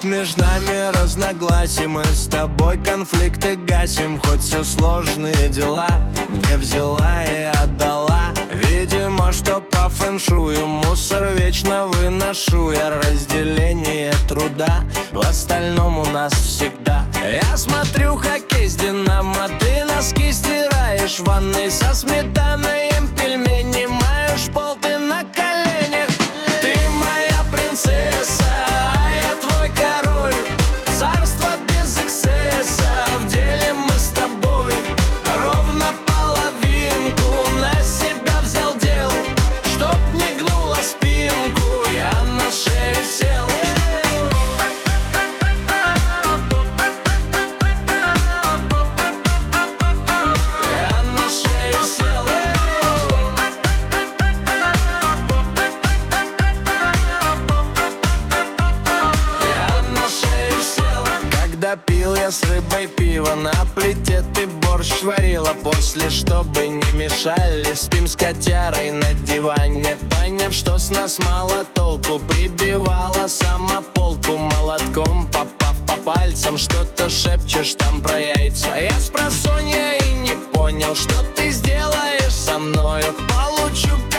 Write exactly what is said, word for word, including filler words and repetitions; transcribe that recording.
между нами разногласий, мы с тобой конфликты гасим. Хоть все сложные дела не взяла и отдала. Видимо, что по фэншую мусор вечно выношу я. Разделение труда в остальном у нас всегда. Я смотрю хоккей с Динамо, ты носки стираешь в ванной со сметаной, ем пельмени, маешь пол ты на коленях. Ты моя принцесса, а я твой король. Царство без эксцесса, в деле мы с тобой. Ровно половинку на себя взял дел, чтоб не гнула спинку, я на шею сел. Пил я с рыбой пиво, на плите ты борщ варила. После, чтобы не мешали, спим с котярой на диване. Поняв, что с нас мало толку, прибивала самополку молотком. Попав по пальцам, что-то шепчешь там про яйца. Я спросонья и не понял, что ты сделаешь со мною. Получу